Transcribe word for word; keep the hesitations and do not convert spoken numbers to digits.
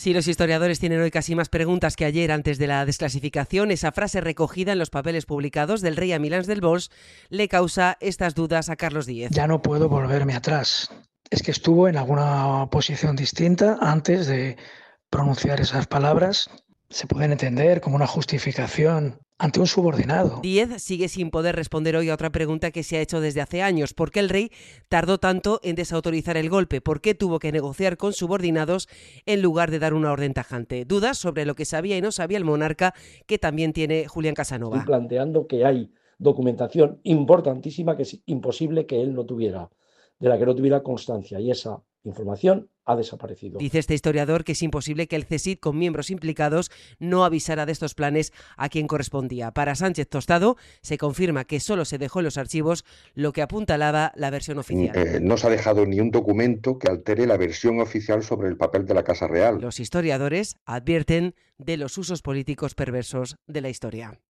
Sí, los historiadores tienen hoy casi más preguntas que ayer antes de la desclasificación. Esa frase recogida en los papeles publicados del rei a Milans del Bosch le causa estas dudas a Carlos Díez. Ya no puedo volverme atrás. Es que estuvo en alguna posición distinta antes de pronunciar esas palabras. Se pueden entender como una justificación ante un subordinado. Díez sigue sin poder responder hoy a otra pregunta que se ha hecho desde hace años. ¿Por qué el rey tardó tanto en desautorizar el golpe? ¿Por qué tuvo que negociar con subordinados en lugar de dar una orden tajante? Dudas sobre lo que sabía y no sabía el monarca, que también tiene Julián Casanova. Estoy planteando que hay documentación importantísima que es imposible que él no tuviera, de la que no tuviera constancia, y esa información ha desaparecido. Dice este historiador que es imposible que el C S I D, con miembros implicados, no avisara de estos planes a quien correspondía. Para Sánchez Tostado se confirma que solo se dejó en los archivos lo que apuntalaba la versión oficial. Eh, no se ha dejado ni un documento que altere la versión oficial sobre el papel de la Casa Real. Los historiadores advierten de los usos políticos perversos de la historia.